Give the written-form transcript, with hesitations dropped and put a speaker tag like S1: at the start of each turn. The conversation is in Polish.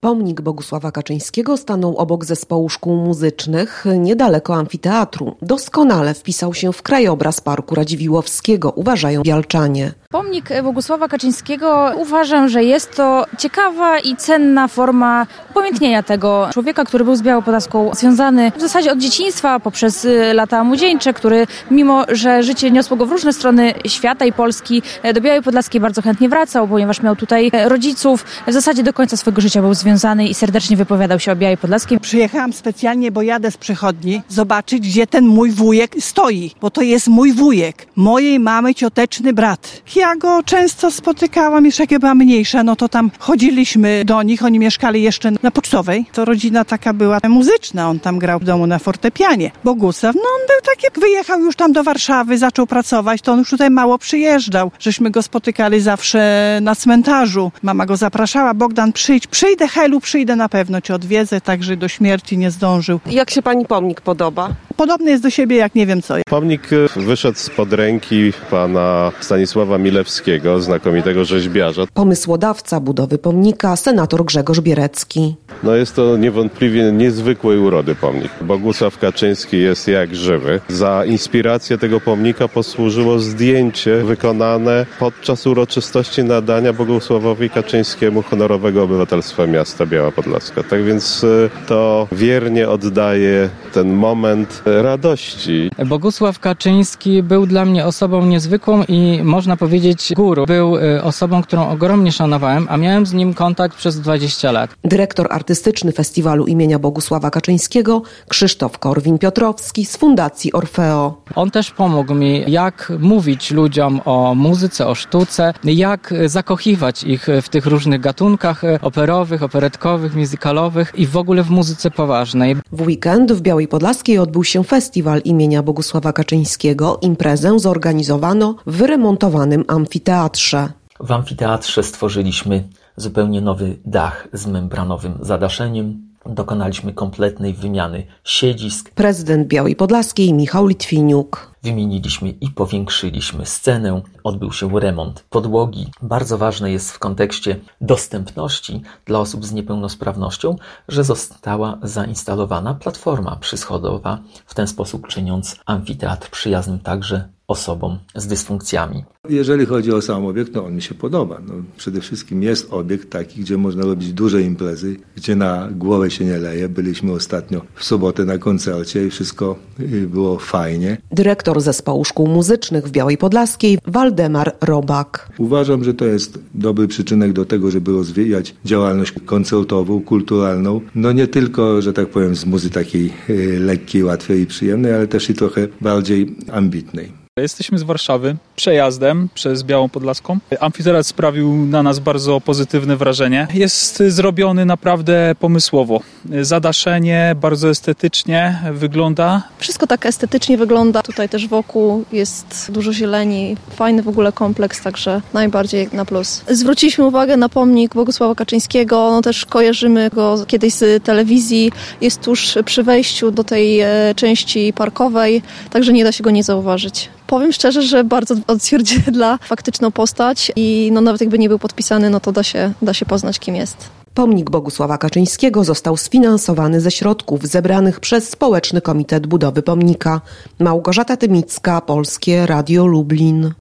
S1: Pomnik Bogusława Kaczyńskiego stanął obok zespołu szkół muzycznych, niedaleko amfiteatru. Doskonale wpisał się w krajobraz Parku Radziwiłłowskiego, uważają bialczanie.
S2: Pomnik Bogusława Kaczyńskiego uważam, że jest to ciekawa i cenna forma upamiętnienia tego człowieka, który był z Białą Podlaską związany w zasadzie od dzieciństwa poprzez lata młodzieńcze, który mimo, że życie niosło go w różne strony świata i Polski, do Białej Podlaskiej bardzo chętnie wracał, ponieważ miał tutaj rodziców. W zasadzie do końca swojego życia był związany i serdecznie wypowiadał się o Białej Podlaskiej.
S3: Przyjechałam specjalnie, bo jadę z przychodni, zobaczyć, gdzie ten mój wujek stoi, bo to jest mój wujek, mojej mamy cioteczny brat. Ja go często spotykałam, jeszcze jak ja była mniejsza, no to tam chodziliśmy do nich, oni mieszkali jeszcze na Pocztowej. To rodzina taka była muzyczna, on tam grał w domu na fortepianie. Bogusław, no on był taki, jak wyjechał już tam do Warszawy, zaczął pracować, to on już tutaj mało przyjeżdżał. Żeśmy go spotykali zawsze na cmentarzu. Mama go zapraszała, Bogdan przyjdź, przyjdę Helu, przyjdę na pewno, cię odwiedzę, także do śmierci nie zdążył.
S1: Jak się pani pomnik podoba?
S3: Podobny jest do siebie jak nie wiem co.
S4: Pomnik wyszedł spod ręki pana Stanisława Milewskiego, znakomitego rzeźbiarza.
S1: Pomysłodawca budowy pomnika, senator Grzegorz Bierecki.
S4: No jest to niewątpliwie niezwykłej urody pomnik. Bogusław Kaczyński jest jak żywy. Za inspirację tego pomnika posłużyło zdjęcie wykonane podczas uroczystości nadania Bogusławowi Kaczyńskiemu honorowego obywatelstwa miasta Biała Podlaska. Tak więc to wiernie oddaje ten moment radości.
S5: Bogusław Kaczyński był dla mnie osobą niezwykłą i można powiedzieć guru. Był osobą, którą ogromnie szanowałem, a miałem z nim kontakt przez 20 lat.
S1: Dyrektor artystyczny Festiwalu imienia Bogusława Kaczyńskiego Krzysztof Korwin-Piotrowski z Fundacji Orfeo.
S5: On też pomógł mi, jak mówić ludziom o muzyce, o sztuce, jak zakochiwać ich w tych różnych gatunkach operowych, operetkowych, musicalowych i w ogóle w muzyce poważnej.
S1: W weekend w Białej Podlaskiej odbył się festiwal imienia Bogusława Kaczyńskiego. Imprezę zorganizowano w wyremontowanym amfiteatrze.
S6: W amfiteatrze stworzyliśmy zupełnie nowy dach z membranowym zadaszeniem. Dokonaliśmy kompletnej wymiany siedzisk.
S1: Prezydent Białej Podlaskiej Michał Litwiniuk.
S6: Wymieniliśmy i powiększyliśmy scenę. Odbył się remont podłogi. Bardzo ważne jest w kontekście dostępności dla osób z niepełnosprawnością, że została zainstalowana platforma przyschodowa, w ten sposób czyniąc amfiteatr przyjaznym także osobom z dysfunkcjami.
S7: Jeżeli chodzi o sam obiekt, to on mi się podoba. Przede wszystkim jest obiekt taki, gdzie można robić duże imprezy, gdzie na głowę się nie leje. Byliśmy ostatnio w sobotę na koncercie i wszystko było fajnie.
S1: Dyrektor zespołu szkół muzycznych w Białej Podlaskiej Waldemar Robak.
S7: Uważam, że to jest dobry przyczynek do tego, żeby rozwijać działalność koncertową, kulturalną. Nie tylko, że tak powiem, z muzyki takiej lekkiej, łatwej i przyjemnej, ale też i trochę bardziej ambitnej.
S8: Jesteśmy z Warszawy przejazdem przez Białą Podlaską. Amfiteatr sprawił na nas bardzo pozytywne wrażenie. Jest zrobiony naprawdę pomysłowo. Zadaszenie bardzo estetycznie wygląda.
S9: Wszystko tak estetycznie wygląda. Tutaj też wokół jest dużo zieleni. Fajny w ogóle kompleks, także najbardziej na plus. Zwróciliśmy uwagę na pomnik Bogusława Kaczyńskiego. Też kojarzymy go kiedyś z telewizji. Jest tuż przy wejściu do tej części parkowej, także nie da się go nie zauważyć. Powiem szczerze, że bardzo odzwierciedla faktyczną postać i nawet jakby nie był podpisany, to da się poznać, kim jest.
S1: Pomnik Bogusława Kaczyńskiego został sfinansowany ze środków zebranych przez Społeczny Komitet Budowy Pomnika. Małgorzata Tymicka, Polskie Radio Lublin.